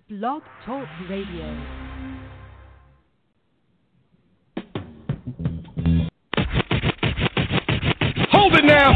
Blog Talk Radio. Hold it now.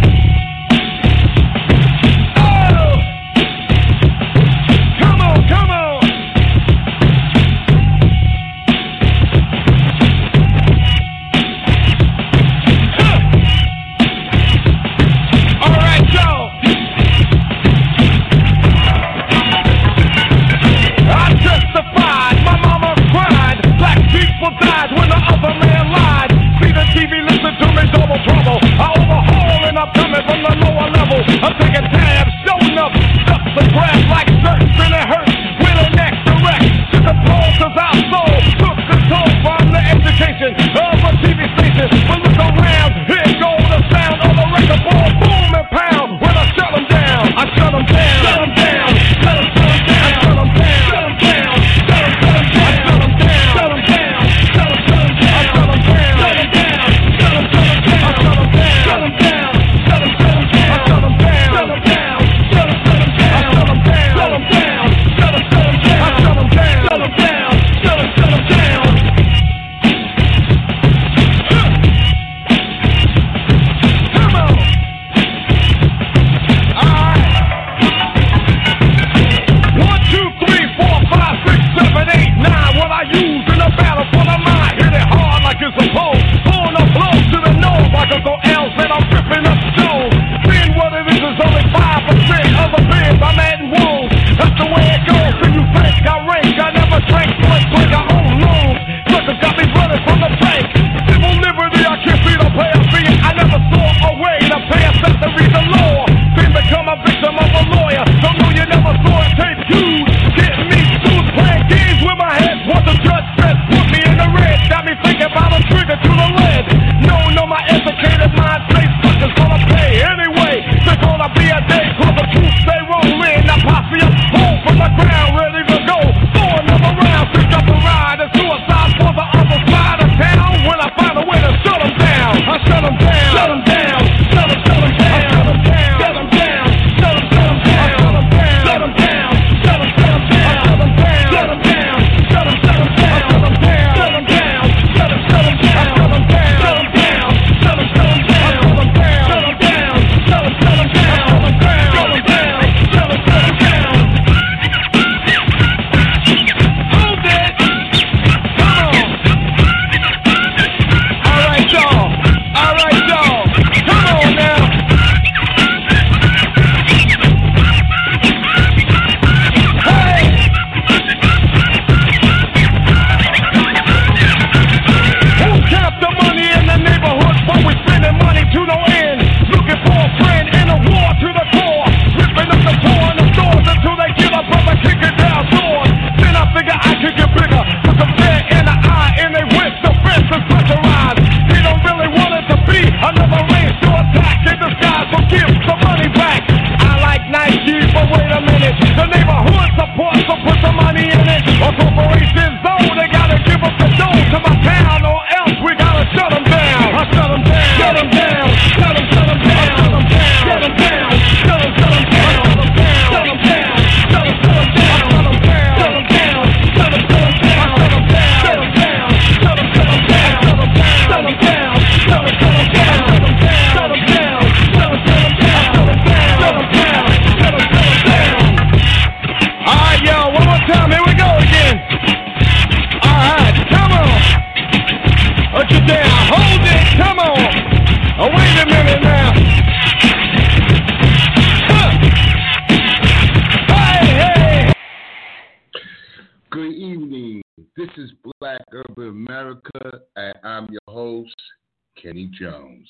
Jones.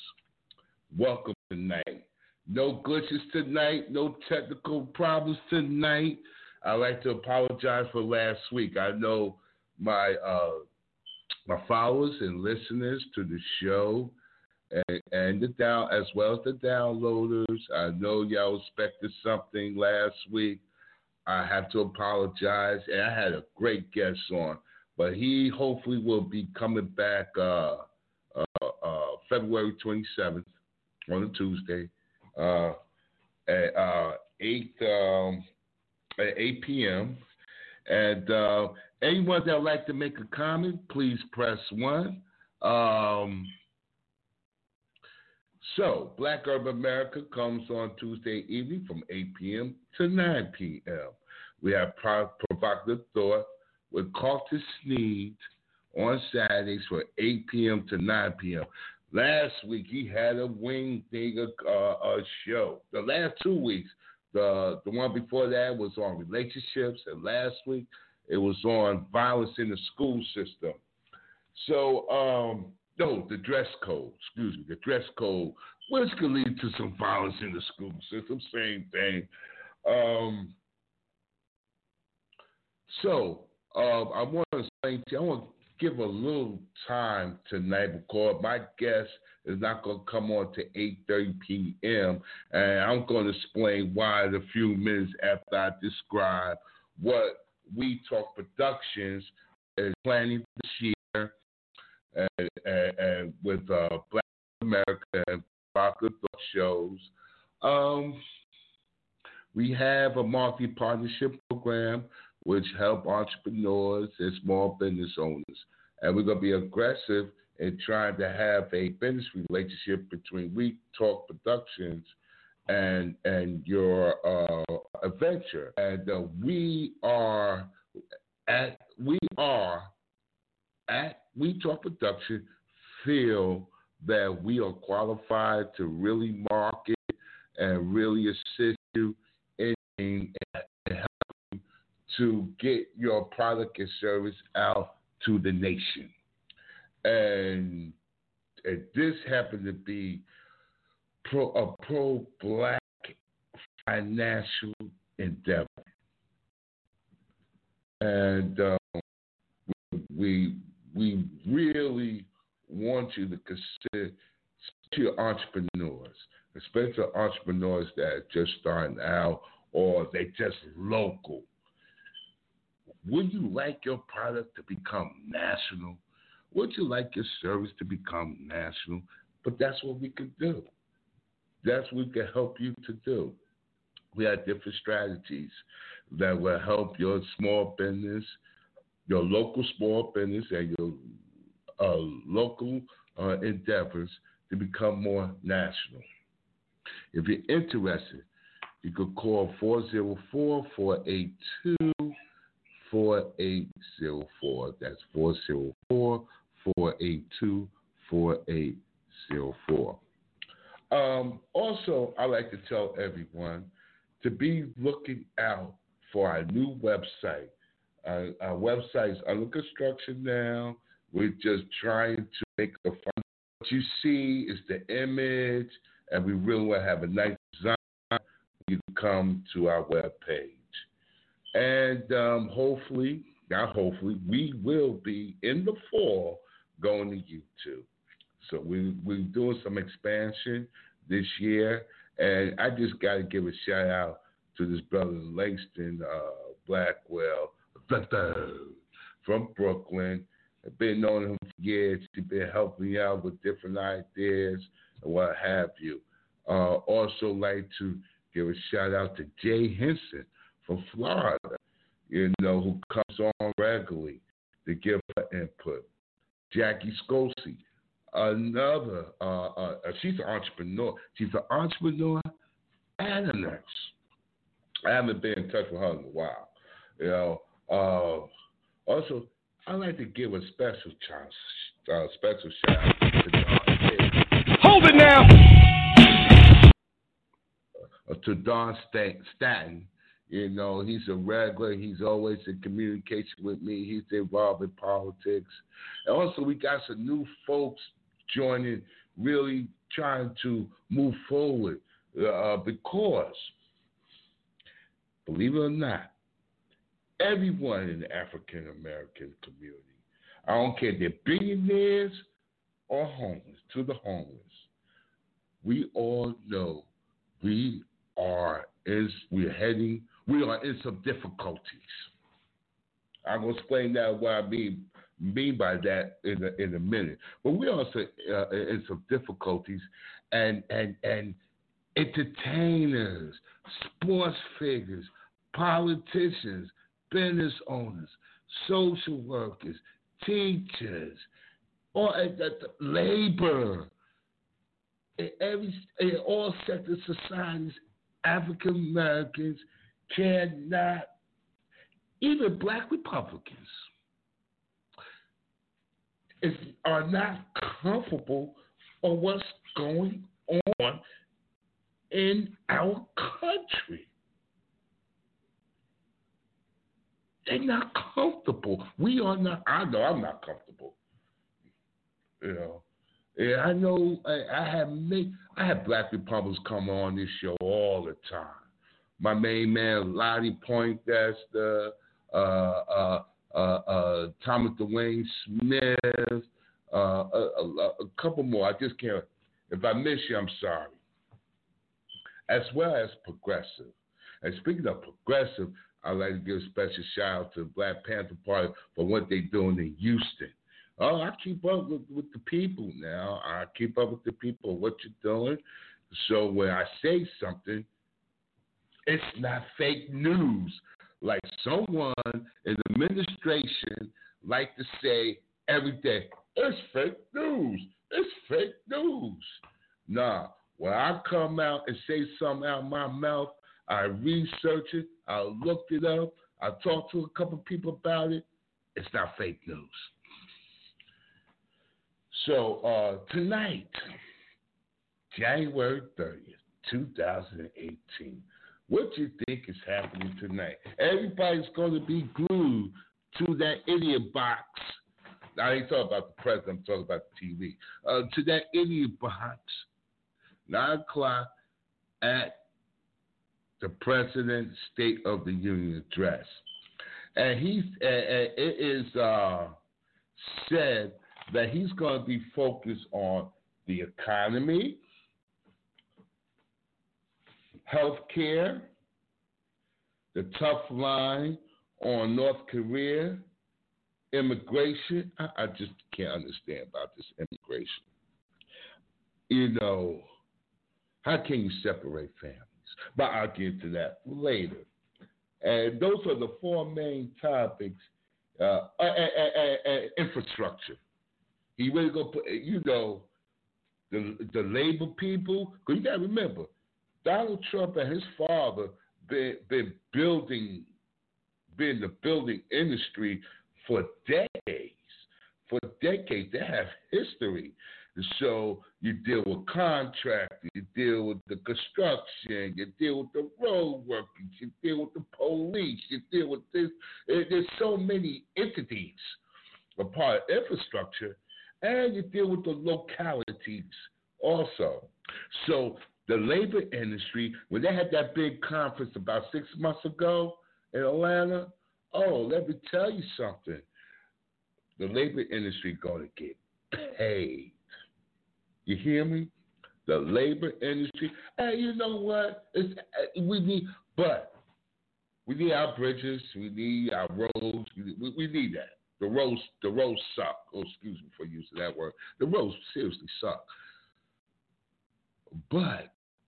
Welcome tonight. No glitches tonight, no technical problems tonight. I'd like to apologize for last week. I know my followers and listeners to the show and as well as the downloaders, I know y'all expected something last week. I have to apologize, and I had a great guest on, but he hopefully will be coming back February 27th on a Tuesday at 8 p.m. And anyone that would like to make a comment, please press 1. So, Black Urban America comes on Tuesday evening from 8 p.m. to 9 p.m. We have Provocative Thought with Curtis Sneed on Saturdays from 8 p.m. to 9 p.m. Last week, he had a wing nigga show. The last 2 weeks, the one before that was on relationships, and last week, it was on violence in the school system. So, no, the dress code, the dress code, which could lead to some violence in the school system, same thing. I want to explain to you, I want to give a little time tonight because my guest is not going to come on to 8:30 p.m., and I'm going to explain why in a few minutes after I describe what We Talk Productions is planning this year and with Black America and Provocative Thought shows. We have a marketing partnership program which help entrepreneurs and small business owners. And we're going to be aggressive in trying to have a business relationship between We Talk Productions and your adventure. And we are at We Talk Production feel that we are qualified to really market and really assist you in helping to get your product and service out to the nation. And this happened to be a pro-black financial endeavor. And we really want you to consider your entrepreneurs, especially entrepreneurs that are just starting out or they just local. Would you like your product to become national? Would you like your service to become national? But that's what we can do. That's what we can help you to do. We have different strategies that will help your small business, your local small business, and your local endeavors to become more national. If you're interested, you could call 404-482-4804. That's 404-482-4804. Also, I like to tell everyone to be looking out for our new website. Our website is under construction now. We're just trying to make the fun. What you see is the image, and we really want to have a nice design. You can come to our webpage. And we will be in the fall going to YouTube. So we're doing some expansion this year, and I just got to give a shout out to this brother Langston Blackwell from Brooklyn. I've been knowing him for years. He's been helping me out with different ideas and what have you. Also like to give a shout out to Jay Henson from Florida, who comes on regularly to give her input. Jackie Scosi, another, she's an entrepreneur. She's an entrepreneur and a nurse. I haven't been in touch with her in a while. Also, I'd like to give a special shout out to Don Staten. Hold it now! To Don Staten. He's a regular. He's always in communication with me. He's involved in politics. And also, we got some new folks joining, really trying to move forward because, believe it or not, everyone in the African American community, I don't care if they're billionaires or homeless, to the homeless, we all know we are in some difficulties. I'm going to explain that what I mean by that in a minute. But we're also in some difficulties, and entertainers, sports figures, politicians, business owners, social workers, teachers, or labor, in all sectors of societies, African Americans cannot, even black Republicans, are not comfortable on what's going on in our country. They're not comfortable. We are not. I know I'm not comfortable. You know. Yeah, I know. I have black Republicans come on this show all the time. My main man, Lottie Point. That's the Thomas Dwayne Smith. A couple more. I just can't. If I miss you, I'm sorry. As well as progressive. And speaking of progressive, I'd like to give a special shout out to the Black Panther Party for what they're doing in Houston. Oh, I keep up with the people now. I keep up with the people, what you're doing. So when I say something, it's not fake news. Like someone in the administration like to say every day, it's fake news. It's fake news. Nah, when I come out and say something out of my mouth, I research it, I looked it up, I talked to a couple people about it. It's not fake news. So tonight, January 30th, 2018, what do you think is happening tonight? Everybody's going to be glued to that idiot box. I ain't talking about the president, I'm talking about the TV. To that idiot box, 9 o'clock at the President's State of the Union address. And it is said that he's going to be focused on the economy, healthcare, the tough line on North Korea, immigration. I just can't understand about this immigration. You know, how can you separate families? But I'll get to that later. And those are the 4 main topics. Infrastructure. He really going to put, you know, the labor people. Because you got to remember, Donald Trump and his father been in the building industry for decades. For decades. They have history. So you deal with contractors, you deal with the construction, you deal with the road workers, you deal with the police, you deal with this. There's so many entities a part of infrastructure, and you deal with the localities also. So the labor industry, when they had that big conference about 6 months ago in Atlanta, oh, let me tell you something. The labor industry going to get paid. You hear me? The labor industry. Hey, you know what? We need our bridges. We need our roads. We need that. The roads suck. Oh, excuse me for using that word. The roads seriously suck. But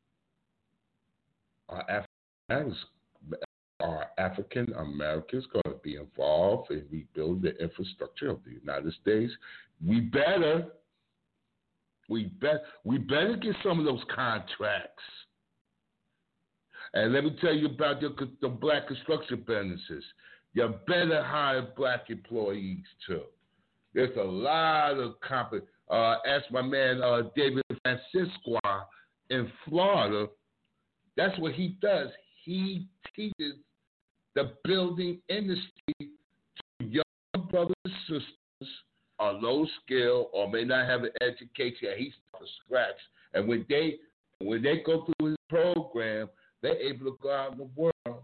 are African Americans going to be involved in rebuilding the infrastructure of the United States? We better get some of those contracts. And let me tell you about the black construction businesses. You better hire black employees too. There's a lot of ask my man David Francisco in Florida. That's what he does. He teaches the building industry to young brothers and sisters are low skill or may not have an education, and he starts from scratch. And when they go through his program, they're able to go out in the world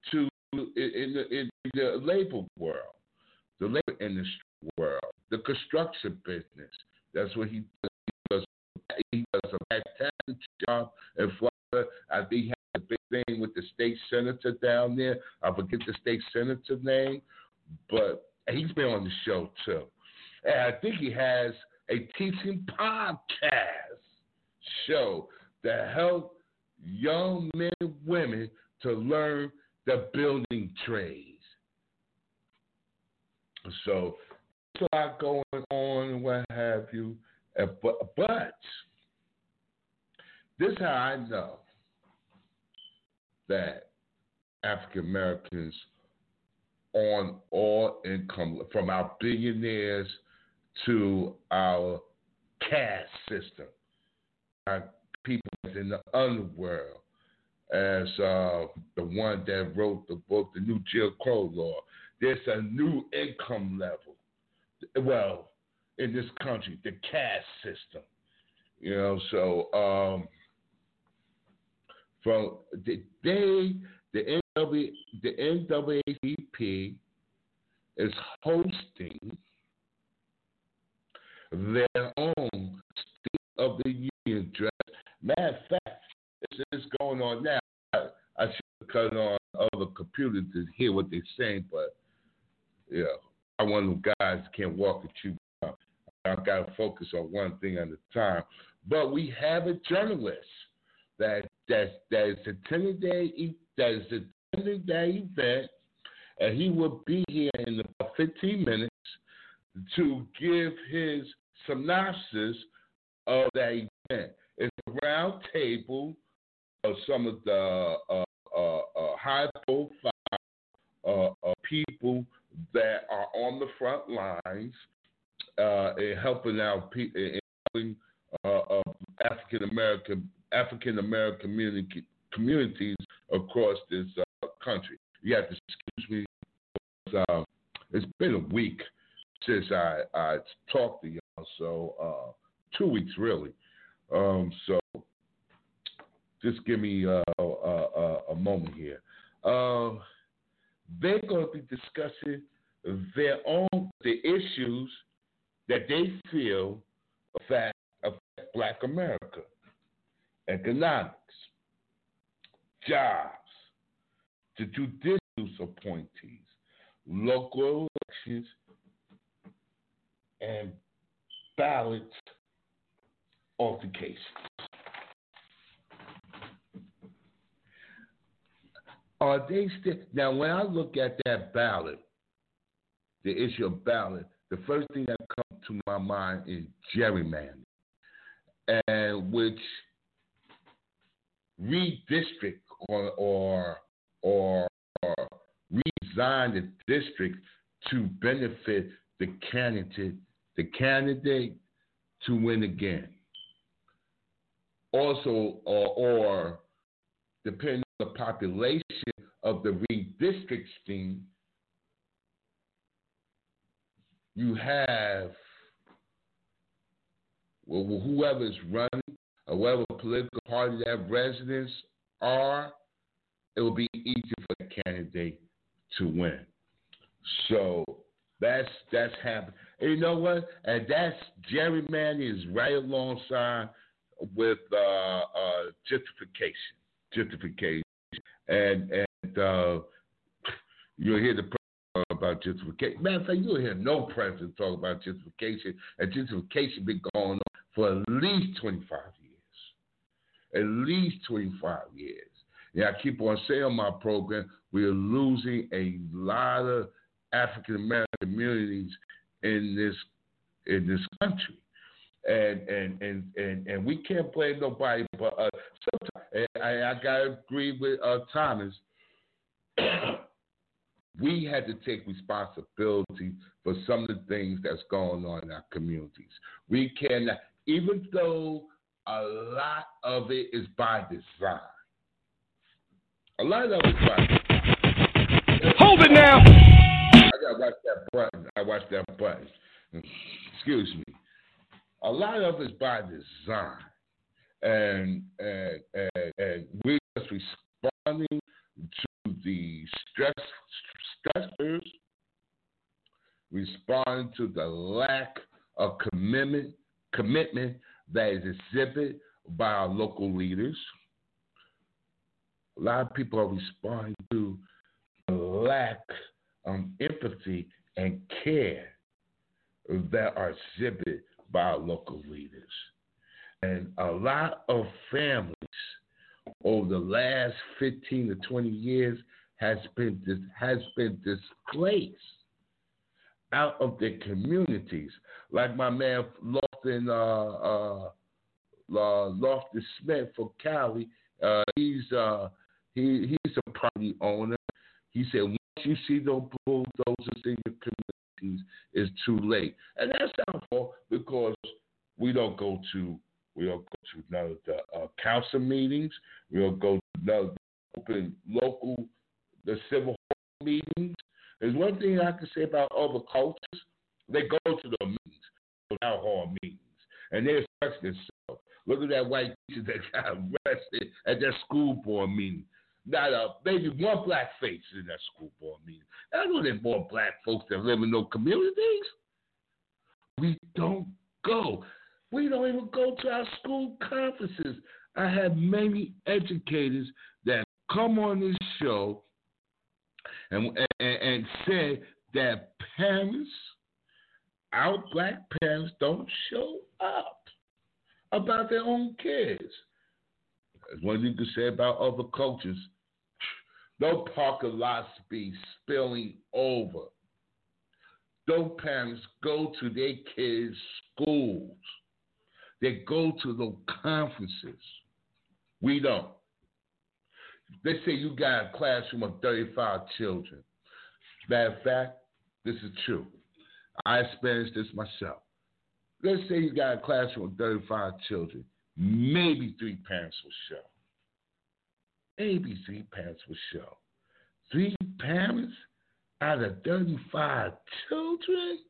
in the labor world, the labor industry world, the construction business. That's what he does. He does a fantastic job in Florida. I think he has a big thing with the state senator down there. I forget the state senator name, but he's been on the show too. And I think he has a teaching podcast show to help young men and women to learn the building trades. So there's a lot going on and what have you. But this is how I know that African Americans on all income, from our billionaires to our caste system, our people in the underworld, as the one that wrote the book, The New Jim Crow Law. There's a new income level. Well, in this country, the caste system. You know, so from the NAACP is hosting their own State of the Union address. Matter of fact, this is going on now. I should have cut on other computers to hear what they're saying, but yeah, I'm one of them guys that can't walk with you. I've got to focus on one thing at a time. But we have a journalist that is attending that event, and he will be here in about 15 minutes to give his synopsis of that event. It's a round table of some of the high-profile people that are on the front lines in helping out African American communities across this country. You have to excuse me. It's been a week since I talked to y'all, so 2 weeks really. So just give me a moment here. They're going to be discussing the issues that they feel affect Black America: economics, jobs, the judicial appointees, local elections, and ballot altercations. Are they still now? When I look at that ballot, the issue of ballot, the first thing that comes to my mind is gerrymandering, and which redistrict or redesign the district to benefit the candidate to win again. Also, or depending on the population of the redistricting, you have whoever's running or whatever political party that residents are, it will be easier for the candidate to win. So that's happening. And you know what? And that's gerrymandering is right alongside with gentrification. And you'll hear the president about gentrification. Matter of fact, you'll hear no president talk about gentrification. And gentrification been going on for at least 25 years. At least 25 years. Yeah, I keep on saying on my program, we are losing a lot of African American communities in this country. And we can't blame nobody but us. Sometimes, I gotta agree with Thomas. We had to take responsibility for some of the things that's going on in our communities. We cannot, even though a lot of it is by design. A lot of it is by design. Hold it now. I gotta watch that button. Excuse me. A lot of it's by design, and we're just responding to the stressors, responding to the lack of commitment that is exhibited by our local leaders. A lot of people are responding to the lack of empathy and care that are exhibited by our local leaders. And a lot of families over the last 15 to 20 years has been displaced out of their communities. Like my man Lofton Smith for Cali. He's a property owner. He said once you see those bulldozers in your communities, it's too late, and that's our fault because we don't go to none of the council meetings. We don't go to none of the open local civil hall meetings. There's one thing I can say about other cultures: they go to the meetings, the town hall meetings, and they express themselves. Look at that white teacher that got arrested at that school board meeting. Not maybe one black face in that school board meeting. I know there's more black folks that live in those communities. We don't go. We don't even go to our school conferences. I have many educators that come on this show and say that parents, our black parents, don't show up about their own kids. As one thing to say about other cultures, no parking lots be spilling over. Those parents go to their kids' schools. They go to those conferences. We don't. They say you got a classroom of 35 children. Matter of fact, this is true. I experienced this myself. Let's say you got a classroom of 35 children. Maybe 3 parents will show. Maybe 3 parents will show. 3 parents out of 35 children?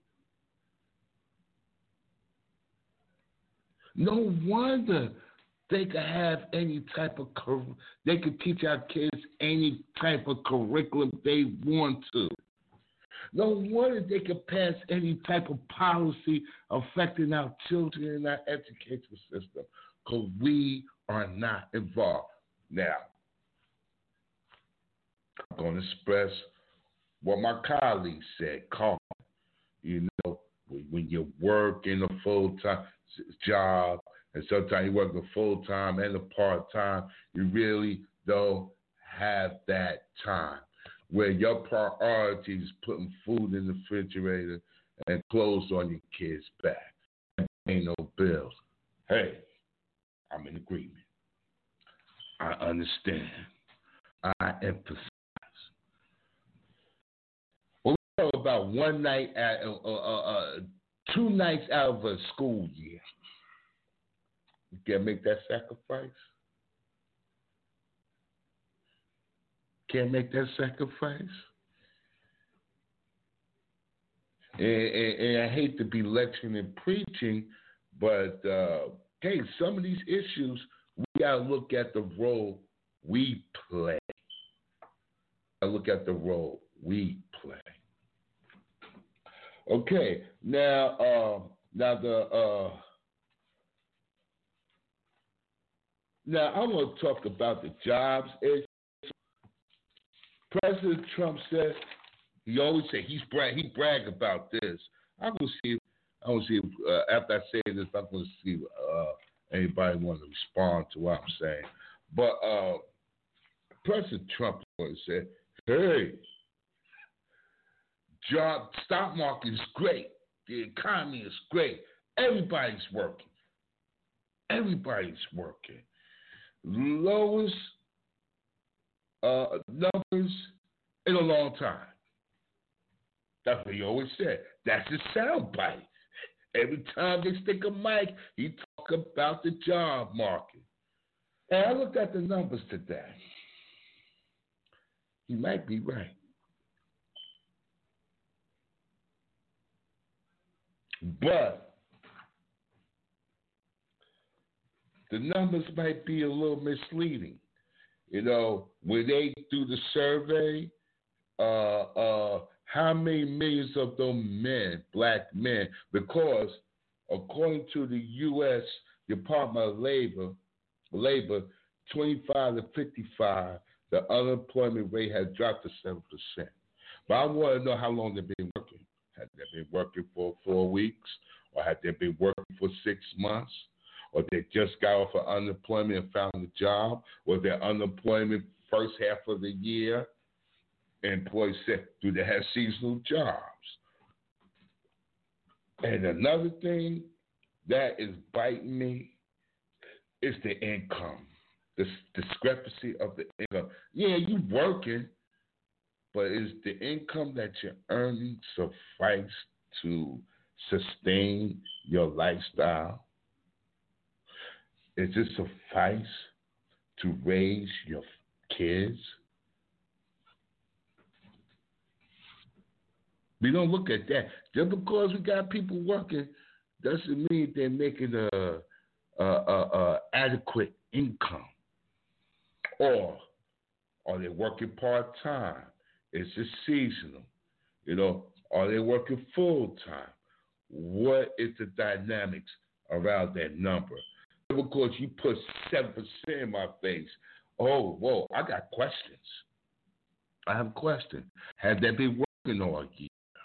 No wonder they could have any type of they could teach our kids any type of curriculum they want to. No wonder they could pass any type of policy affecting our children in our education system, because we are not involved. Now, I'm going to express what my colleague said. Carl, you know, when you work in a full-time job, and sometimes you work a full-time and a part-time, you really don't have that time where your priority is putting food in the refrigerator and clothes on your kids' back and paying no bills. Hey, I'm in agreement. I understand. I empathize. Well, we talk about 1 night, 2 nights out of a school year. You can't make that sacrifice? Can't make that sacrifice? And I hate to be lecturing and preaching, but hey, some of these issues, we got to look at the role we play. Look at the role we play. Okay, now I want to talk about the jobs issue. President Trump said he always say he brag about this. I'm gonna see after I say this, I'm gonna see anybody want to respond to what I'm saying. But President Trump said, "Hey, stock market is great. The economy is great. Everybody's working. Everybody's working. Lowest numbers in a long time." That's what he always said. That's his soundbite. Every time they stick a mic, he talk about the job market. And I looked at the numbers today. He might be right. But the numbers might be a little misleading. You know, when they do the survey, how many millions of those men, black men, because according to the U.S. Department of Labor, 25 to 55, the unemployment rate has dropped to 7%. But I want to know how long they've been working. Have they been working for 4 weeks? Or have they been working for 6 months? Or they just got off of unemployment and found a job? Was their unemployment first half of the year? Employees said, do they have seasonal jobs? And another thing that is biting me is the income, the discrepancy of the income. Yeah, you working, but is the income that you're earning suffice to sustain your lifestyle? Is it suffice to raise your kids? We don't look at that. Just because we got people working doesn't mean they're making a adequate income. Or are they working part-time? Is it seasonal? Are they working full-time? What is the dynamics around that number? Because you put 7% in my face, oh, whoa, I got questions. I have a question. Have they been working all year?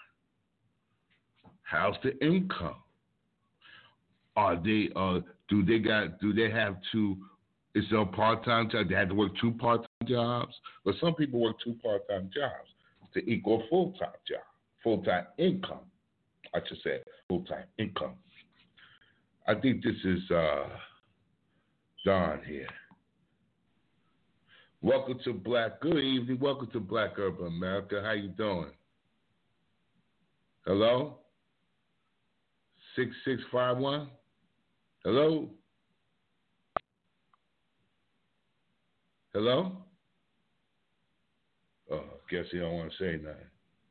How's the income? Are they do they have to? Is there a part-time job? They have to work 2 part-time jobs? But some people work 2 part-time jobs to equal a full-time job, full-time income. I should say full-time income. I think this is Don here. Welcome to Good evening. Welcome to Black Urban America. How you doing? Hello? 6651? Hello? Hello? Oh, guess he don't want to say nothing.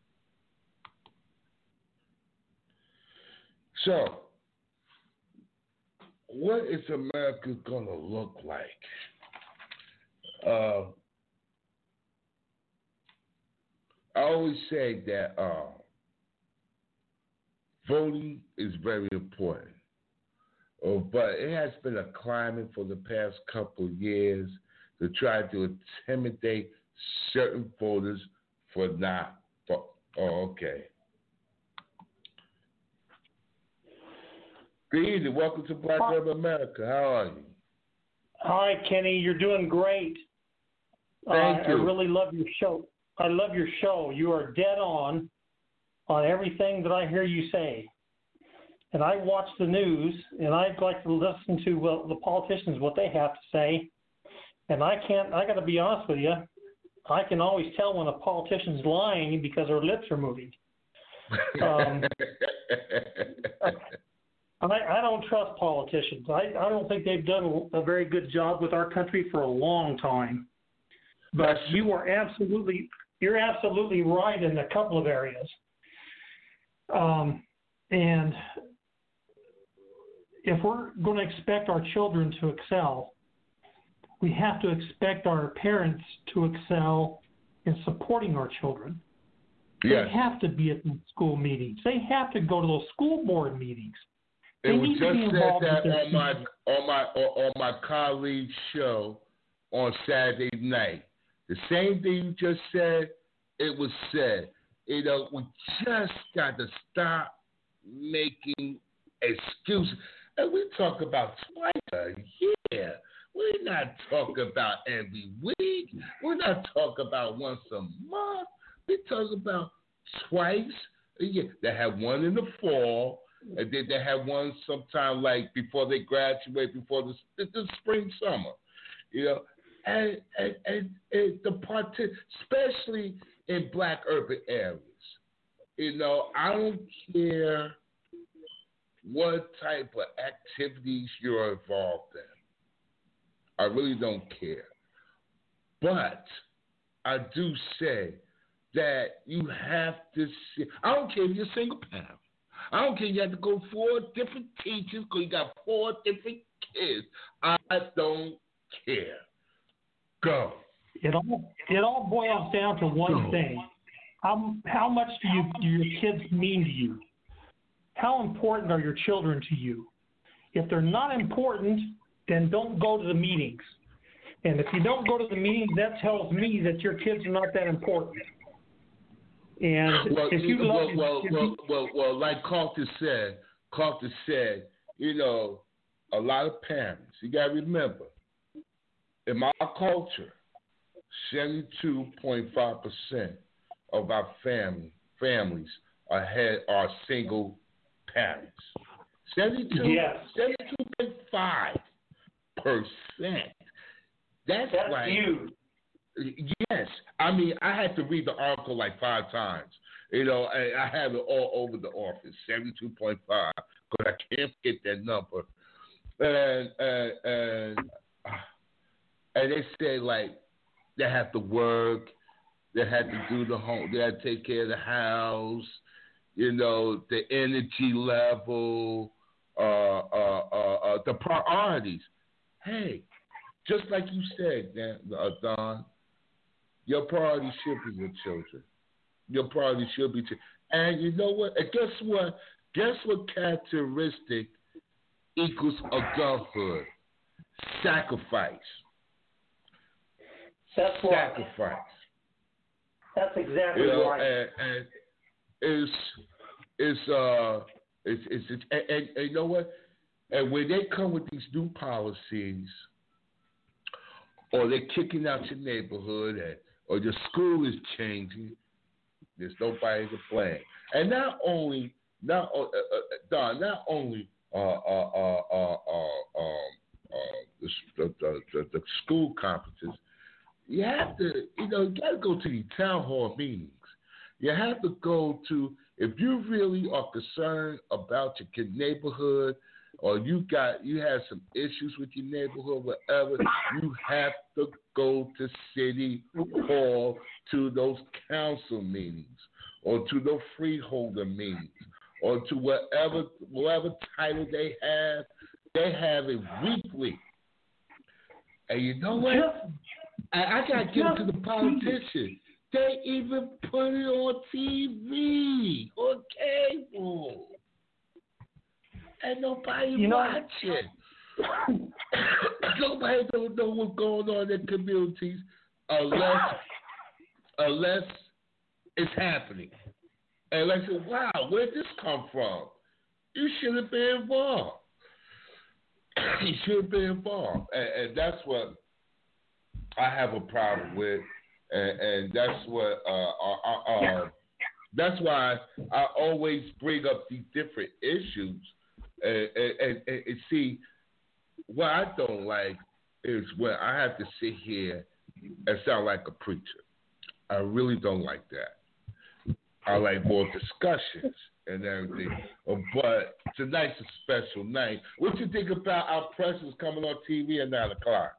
So, what is America going to look like? I always say that voting is very important. But it has been a climate for the past couple of years to try to intimidate certain voters for not. Okay. Good evening. Welcome to Black Urban America. How are you? Hi, Kenny. You're doing great. Thank you. I really love your show. I love your show. You are dead on everything that I hear you say. And I watch the news, and I like to listen to the politicians, what they have to say. And I got to be honest with you, I can always tell when a politician's lying because their lips are moving. I don't trust politicians. I don't think they've done a very good job with our country for a long time. But you're absolutely right in a couple of areas. And if we're going to expect our children to excel, we have to expect our parents to excel in supporting our children. Yes. They have to be at the school meetings. They have to go to those school board meetings. It was just said that on my colleague's show on Saturday night. The same thing you just said, it was said. We just got to stop making excuses. And we talk about twice a year. We're not talking about every week. We're not talking about once a month. We talk about twice a year. They have one in the fall, and then they have one sometime like before they graduate, before the spring, summer. And the part, especially in Black urban areas. I don't care what type of activities you're involved in. I really don't care. But I do say that you have to see. I don't care if you're a single parent. I don't care if you have to go 4 different teachers because you got 4 different kids. I don't care. Go. It all boils down to one thing. How much do your kids mean to you? How important are your children to you? If they're not important, then don't go to the meetings. And if you don't go to the meetings, that tells me that your kids are not that important. And like Carter said, a lot of parents, you got to remember, in my culture, 72.5% of our families are single parents. 72.5%. That's like huge. Yes. I mean, I had to read the article like 5 times. You know, I have it all over the office, 72.5, because I can't get that number. And they say, like, they have to work, they had to do the home, they had to take care of the house, you know, the energy level, the priorities. Hey, just like you said, Don, your priority should be your children. Your priority should be and you know what? And guess what? Guess what characteristic equals adulthood? Sacrifice. That's right. Sacrifice. That's exactly right. And it's and you know what? And when they come with these new policies, or they're kicking out your neighborhood, or your school is changing, there's nobody to blame. And not only the school conferences, you have to, you gotta go to the town hall meetings. You have to go to, if you really are concerned about your neighborhood, or you have some issues with your neighborhood, whatever, you have to go to City Hall, to those council meetings, or to the freeholder meetings, or to whatever title they have. They have it weekly. And you know what? I got to give it to the politicians. They even put it on TV, on cable. And nobody watching. Nobody don't know what's going on in communities unless it's happening. And I said, wow, where'd this come from? You should have been involved. You should have been involved. And that's what I have a problem with. And that's what that's why I always bring up these different issues. And see, what I don't like is when I have to sit here and sound like a preacher. I really don't like that. I like more discussions and everything. But tonight's a special night. What you think about our presence coming on TV at 9 o'clock?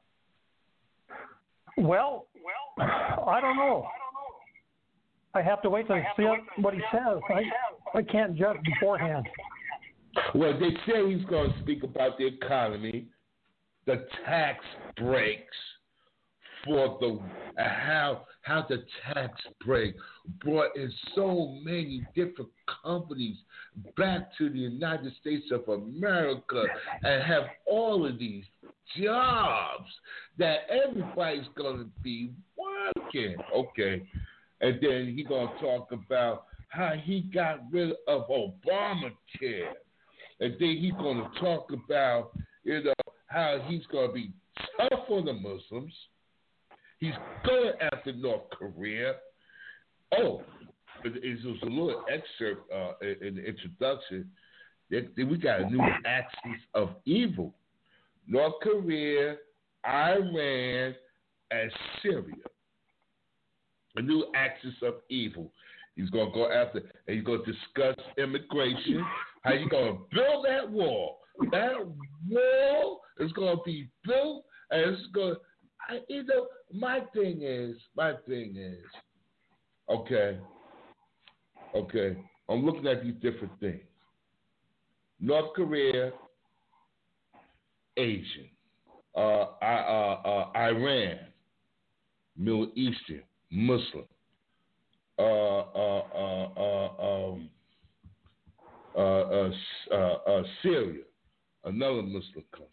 Well, I don't know. I have to wait to see what he says. I can't judge beforehand. Well, they say he's going to speak about the economy, the tax breaks for how the tax break brought in so many different companies back to the United States of America and have all of these jobs that everybody's going to be working. Okay. And then he's going to talk about how he got rid of Obamacare. And then he's going to talk about, how he's going to be tough on the Muslims. He's going after North Korea. Oh, it was a little excerpt in the introduction. We got a new axis of evil. North Korea, Iran, and Syria. A new axis of evil. He's going to go after, and he's going to discuss immigration, how you're going to build that wall. That wall is going to be built, and it's going to, my thing is, okay, I'm looking at these different things. North Korea, Asian, Iran, Middle Eastern, Muslim, Syria, another Muslim country.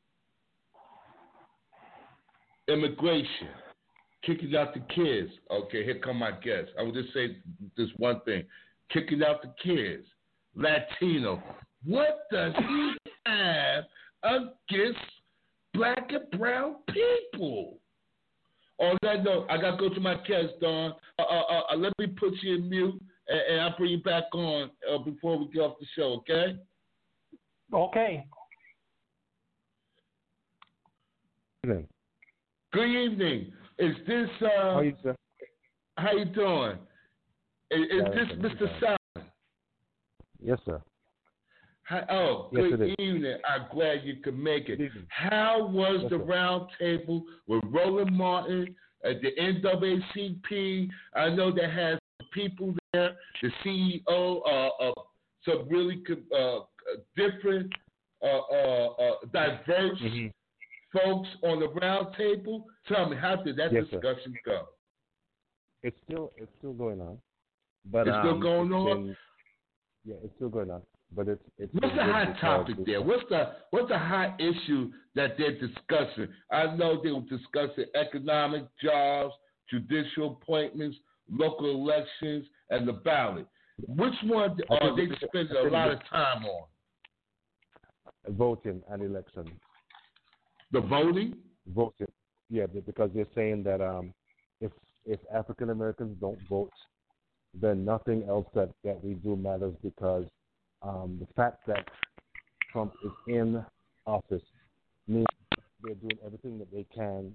Immigration, kicking out the kids. Okay, here come my guest. I will just say this one thing. Kicking out the kids. Latino. What does he have against black and brown people? On that note, I got to go to my guest, Dawn. Let me put you in mute. and I'll bring you back on before we get off the show, okay? Okay. Good evening. Is this, How you, sir? How you doing? Is this Mr. Simon? Yes, sir. Hi, yes, good evening. I'm glad you could make it. How was the round table with Roland Martin at the NAACP? I know that has people there, the CEO of some really different, diverse folks on the round table. Tell me, how did that discussion go? It's still going on, but it's still going on. It's still going on. But it's what's the hot topic there? What's the hot issue that they're discussing? I know they were discussing economic, jobs, judicial appointments, local elections, and the ballot. Which one are they spending a lot of time on? Voting and election. The voting? Voting, yeah, because they're saying that if African Americans don't vote, then nothing else that we do matters, because the fact that Trump is in office means they're doing everything that they can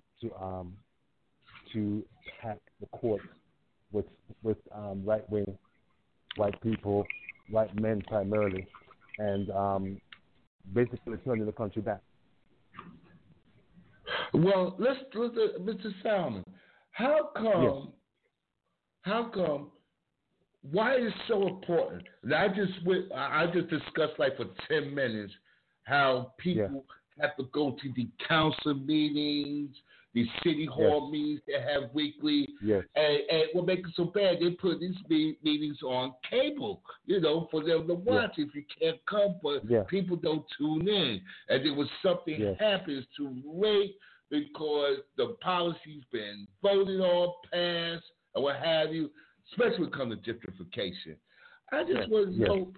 to hack the courts with right-wing white people, white men primarily, and basically turning the country back. Well, let's look at Mr. Salmon. How come? Why is it so important? And I just discussed like for 10 minutes how people have to go to the council meetings, the city hall meetings they have weekly, and what makes it so bad, they put these meetings on cable, for them to watch if you can't come, but people don't tune in. And there was something happens too late because the policy's been voted on, passed, or what have you, especially when it comes to gentrification. I just want to know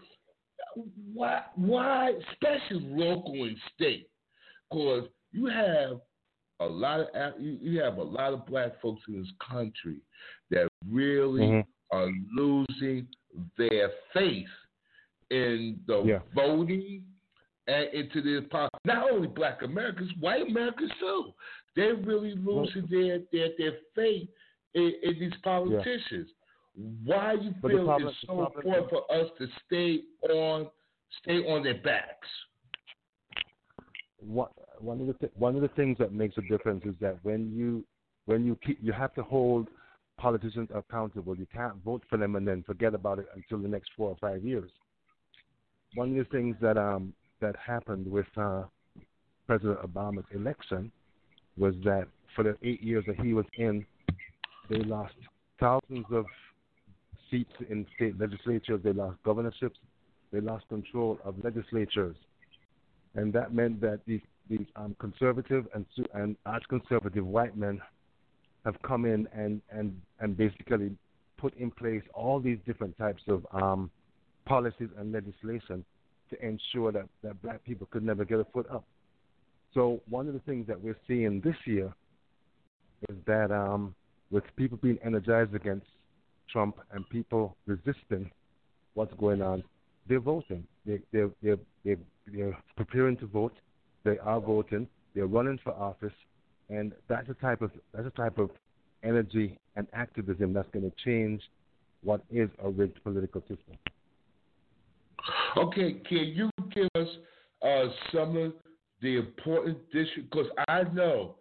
why, especially local and state, because you have a lot of black folks in this country that really are losing their faith in the voting and into this politics. Not only black Americans, white Americans too. They're really losing their faith in these politicians. Why you feel it's so important for us to stay on their backs? One of the things that makes a difference is that when you have to hold politicians accountable. You can't vote for them and then forget about it until the next 4 or 5 years. One of the things that happened with President Obama's election was that for the 8 years that he was in, they lost thousands of seats in state legislatures. They lost governorships. They lost control of legislatures, and that meant that these conservative and arch-conservative white men have come in and basically put in place all these different types of policies and legislation to ensure that black people could never get a foot up. So one of the things that we're seeing this year is that with people being energized against Trump and people resisting what's going on, they're voting. They're preparing to vote. They are voting. They're running for office, and that's a type of energy and activism that's going to change what is a rigged political system. Okay, can you give us some of the important districts? Because I know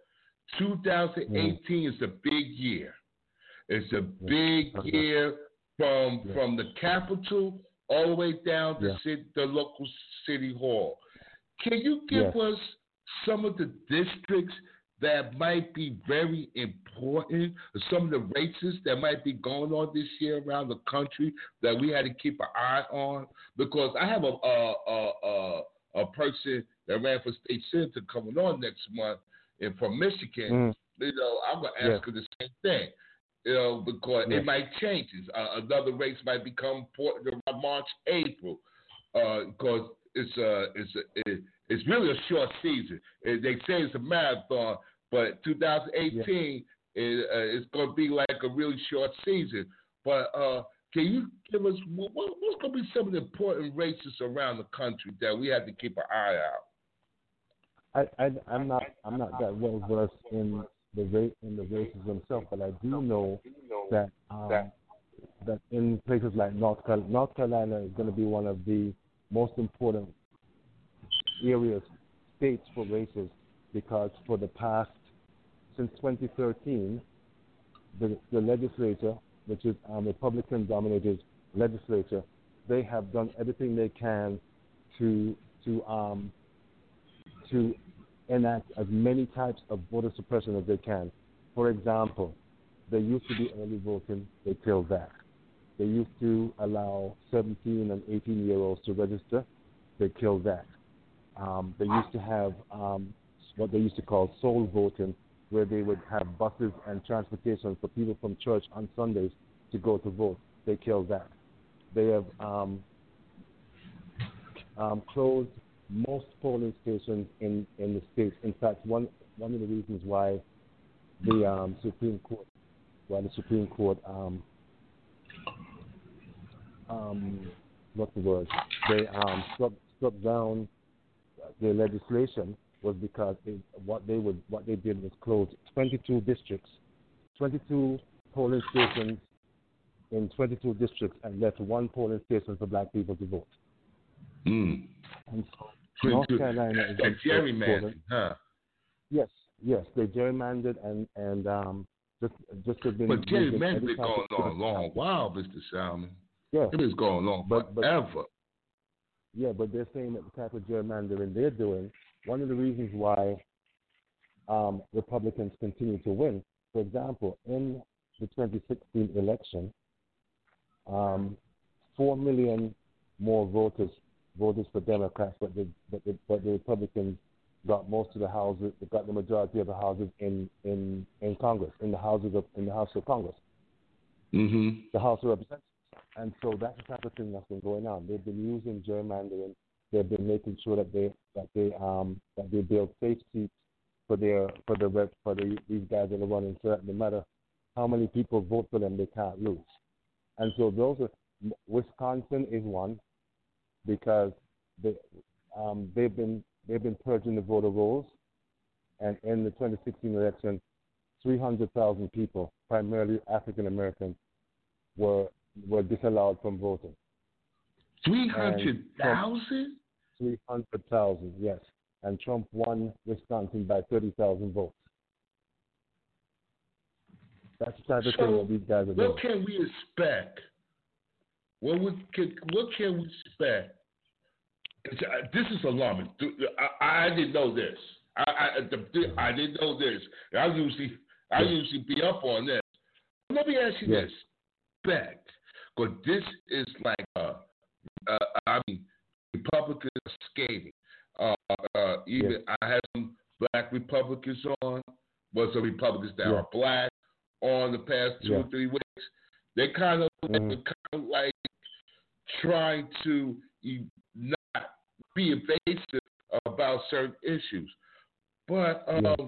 2018 is a big year. It's a big year from the Capitol all the way down to the local city hall. Can you give us some of the districts that might be very important, some of the races that might be going on this year around the country that we had to keep an eye on? Because I have a person that ran for state senator coming on next month from Michigan. I'm going to ask her the same thing. Because it might change. Another race might become important around March, April, because it's really a short season. They say it's a marathon, but 2018 is going to be like a really short season. But Can you give us what's going to be some of the important races around the country that we have to keep an eye out? I'm not that well versed in the races themselves, but I do know that that in places like North Carolina is going to be one of the most important states for races, because for the past, since 2013, the legislature, which is Republican-dominated legislature, they have done everything they can to enact as many types of voter suppression as they can. For example, there used to be early voting, they killed that. They used to allow 17 and 18-year-olds to register, they killed that. They used to have what they used to call soul voting, where they would have buses and transportation for people from church on Sundays to go to vote. They killed that. They have closed most polling stations in the states. In fact, one of the reasons why the Supreme Court, what's the word? They struck down the legislation was because what they did was close 22 districts, 22 polling stations in 22 districts, and left one polling station for black people to vote. And so North Carolina is gerrymandering, huh? Yes, they gerrymandered and just have been. But gerrymandered been going on a long while, Mr. Salmon. Yeah, it is going on forever. Yeah, but they're saying that the type of gerrymandering they're doing, one of the reasons why Republicans continue to win, for example, in the 2016 election, 4 million more voters for Democrats, but the Republicans got most of the houses, got the majority of the houses in Congress, in the House of Congress, the House of Representatives. And so that's the type of thing that's been going on. They've been using gerrymandering. They've been making sure that they build safe seats for these guys that are running, so that no matter how many people vote for them, they can't lose. And so Wisconsin is one, because they've been purging the voter rolls, and in the 2016 election, 300,000 people, primarily African Americans, were disallowed from voting. 300,000? 300,000, yes. And Trump won Wisconsin by 30,000 votes. That's the type of thing that these guys are doing. What can we expect? What can we expect? This is alarming. I didn't know this. I didn't know this. I usually be up on this. Let me ask you this. Because this is like, Republicans are skating. I had some black Republicans on, some Republicans that are black on the past 2 or 3 weeks. They kind of like trying to not be evasive about certain issues. But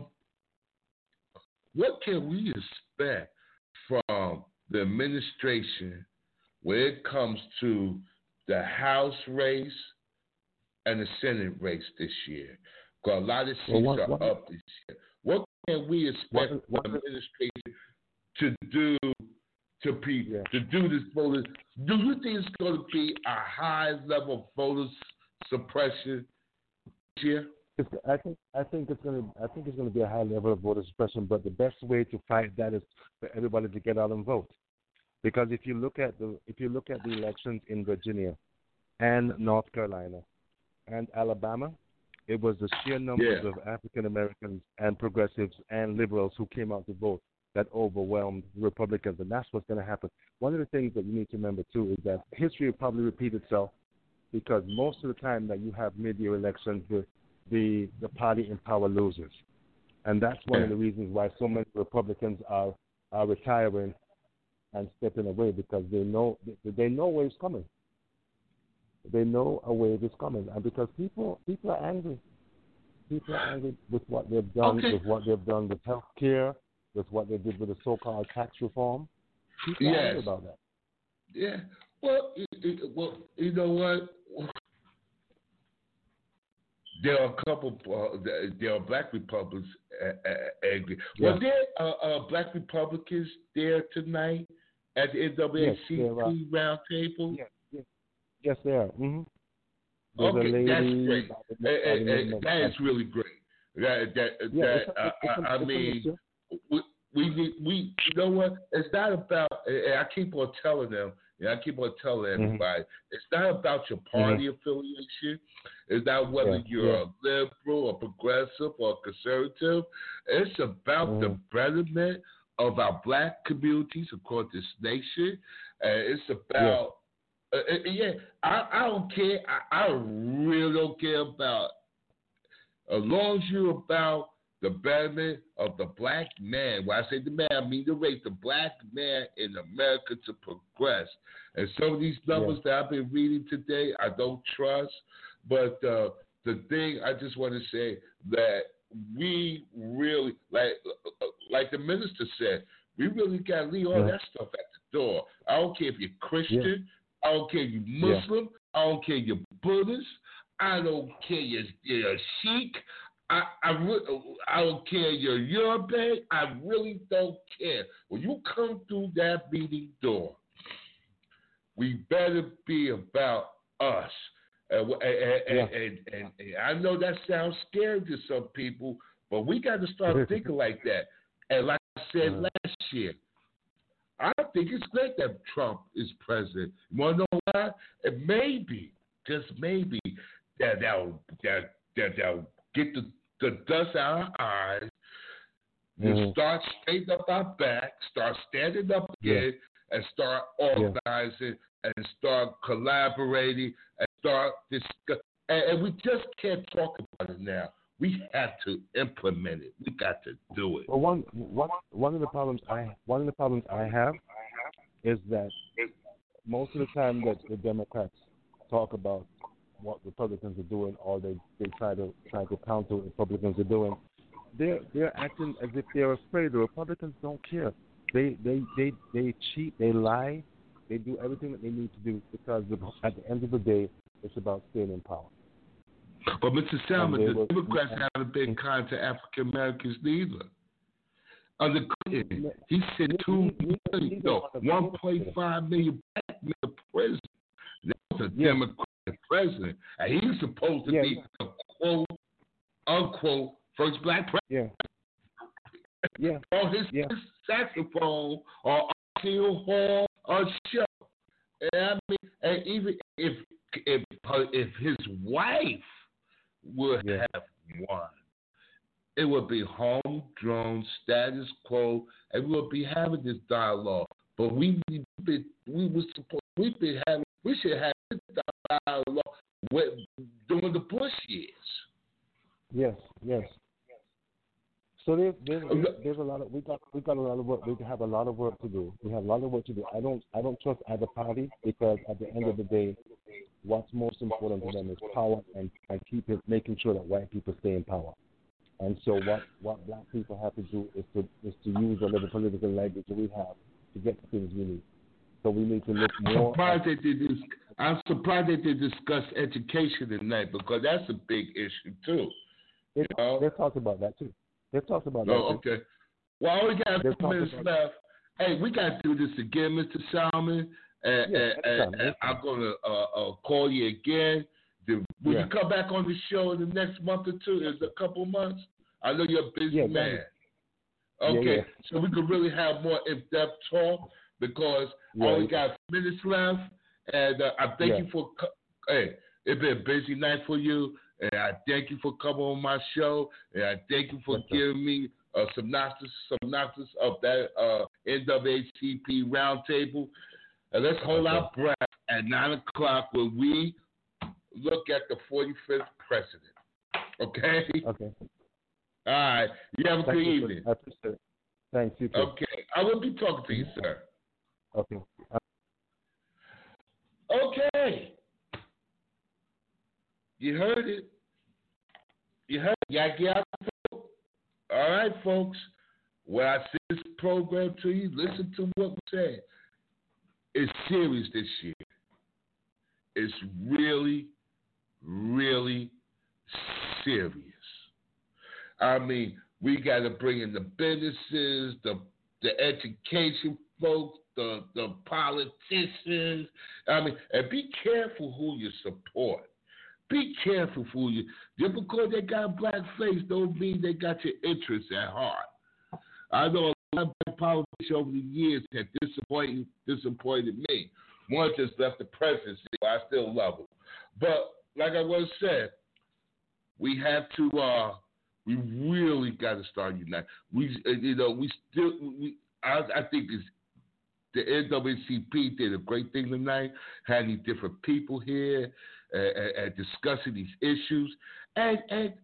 what can we expect from the administration when it comes to the House race and the Senate race this year? Because a lot of seats are up this year. What can we expect from the administration to do this voter? Do you think it's going to be a high level of voter suppression this year? I think it's going to be a high level of voter suppression, but the best way to fight that is for everybody to get out and vote. Because if you look at the elections in Virginia and North Carolina and Alabama, it was the sheer numbers of African Americans and progressives and liberals who came out to vote that overwhelmed Republicans, and that's what's going to happen. One of the things that you need to remember too is that history will probably repeat itself, because most of the time that you have mid-year elections, the party in power loses, and that's one of the reasons why so many Republicans are retiring and stepping away, because they know a wave is coming. They know a wave is coming, and because people are angry. People are angry with what they've done, with what they've done with health care, with what they did with the so-called tax reform. People are angry about that. Yeah. Well, you know what? There are a couple. There are Black Republicans angry. Yeah. Was there Black Republicans there tonight at the NAACP roundtable? Yes, there are. Mm-hmm. Okay, that's great. That is really great. I mean, we you know what? It's not about. I keep on telling them. I keep on telling everybody. It's not about your party affiliation. It's not whether you're a liberal or progressive or conservative. It's about the betterment of our Black communities across this nation. It's about. I don't care. I really don't care about. As long as you're about the betterment of the Black man. When I say the man, I mean the race, the Black man in America to progress. And some of these numbers that I've been reading today, I don't trust. But the thing I just want to say that we really, like the minister said, we really got to leave all that stuff at the door. I don't care if you're Christian. I don't care if you're Muslim. I don't care if you're Buddhist. I don't care if you're a Sikh. I don't care if you're Yoruba. I really don't care. When you come through that meeting door, we better be about us. And I know that sounds scary to some people, but we got to start thinking like that. And like I said last year, I think it's great that Trump is president. You want to know why? And maybe, just maybe, that'll get the dust out of our eyes and start straightening up our back, start standing up again, and start organizing and start collaborating and start discussing. And we just can't talk about it now. We have to implement it. We got to do it. Well, one of the problems I have is that most of the time that the Democrats talk about what Republicans are doing, or they try to counter what Republicans are doing, they're acting as if they're afraid. The Republicans don't care. They cheat, they lie, they do everything that they need to do because at the end of the day, it's about staying in power. But Mr. Salmon, the Democrats haven't been kind to African Americans neither. Under Clinton, he sent 1.5 million black men to prison. That was a Democratic president, and he's supposed to be the quote unquote first black president. On his saxophone or Arsenio Hall or show. And I mean, and even if his wife would have won, it would be homegrown status quo, and we would be having this dialogue. But we should have this dialogue during the Bush years. Yes. So there's a lot of we got a lot of work. We have a lot of work to do. We have a lot of work to do. I don't trust either party because at the end of the day, what's most important to them is power and making sure that white people stay in power. And so what black people have to do is to use whatever political language we have to get the things we need. So we need to look more. I'm surprised that they discussed education tonight because that's a big issue too. They talked about that too. They've talked about that. Oh, okay. Well, we got a few minutes left. Hey, we got to do this again, Mr. Salmon. And I'm going to call you again. Will you come back on the show in the next month or two? Is a couple of months? I know you're a busy man. Okay, so we could really have more in-depth talk because I only got minutes left. And I thank you for it's been a busy night for you. And I thank you for coming on my show. And I thank you for giving me a synopsis of that NAACP roundtable. And let's hold our breath at 9 o'clock when we look at the 45th president. Okay? Okay. All right. You have a good evening. I appreciate it. Thanks, you too. Okay. I will be talking to you, sir. Okay. Okay. You heard it. You got to get out the vote. All right, folks. When I send this program to you, listen to what we say. is serious this year. It's really, really serious. I mean, we got to bring in the businesses, the education folks, the politicians. I mean, and be careful who you support. Be careful who you. Just because they got a black face don't mean they got your interests at heart. I know a lot of politicians over the years have disappointed me. One just left the presidency. I still love him. But like I once said, we have to. We really got to start uniting. I think the NAACP did a great thing tonight, having different people here and discussing these issues. And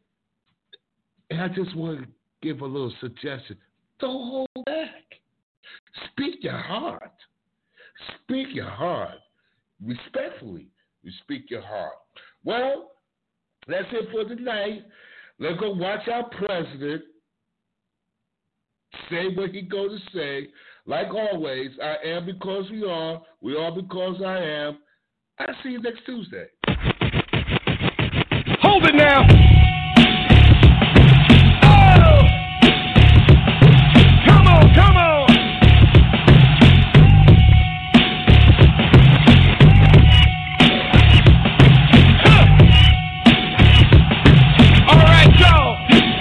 I just want to give a little suggestion. Don't hold back. Speak your heart. Speak your heart. Respectfully, you speak your heart. Well, that's it for tonight. Let's go watch our president say what he going to say. Like always, I am because we are because I am. I'll see you next Tuesday. Hold it now. Oh! Come on, come on. All right, y'all.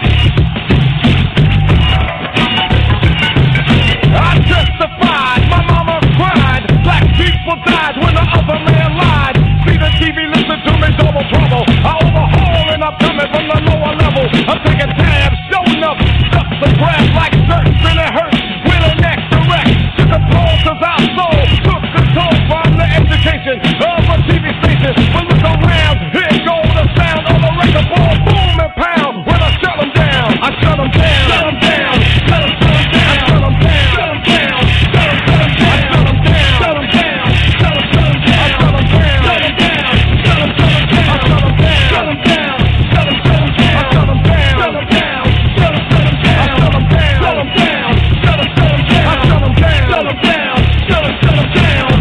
I testified, my mama cried, black people died when the other man lied. See the TV, listen to me, double trouble. I overhaul and I'm coming from the lower level. I'm taking tabs, showing up, stuff the grab like certain it hurts. With an next direct to the pole, cause our soul took control from the education of a TV station. But look around, here goes the sound of a record ball, boom and pound. When I shut them down, I shut them down, shut them down, shut them down, I shut them down, shut them down, shut them down, I shut them down, shut them down, shut them down, I shut them down, shut them down, shut them down, I shut them down, shut them down, shut them down, I shut them down, shut them down, shut them down, I shut them down, shut them down, shut them down, I shut them down, shut them down, shut them down.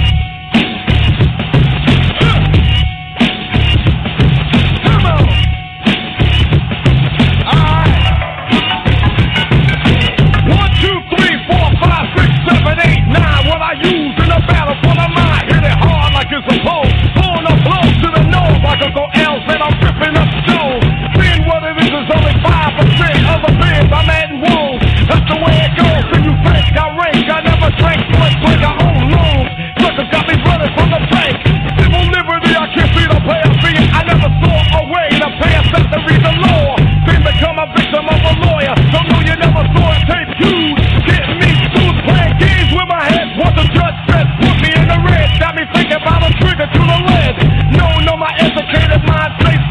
Come on. All right. 1, 2, 3, 4, 5, 6, 7, 8, 9. What I use in a battle for the mind. Hit it hard like it's supposed. Pulling up blows to the nose like Uncle L said I'm ripping up stones. Seeing what it is only 5% of the bins I'm adding wounds. That's the way it goes. When you think I rank, I never drank blood, drink I own loans. Suckers got me running from the bank. Civil liberty, I can't see the player being. I never saw a way to pass that to read the law. Then become a victim of a lawyer. Don't know you never saw it tape huge. Getting me sued, playing games with my head. What the judge said, put me in the red. Got me thinking about a trigger to the lead. No, my educated mind stays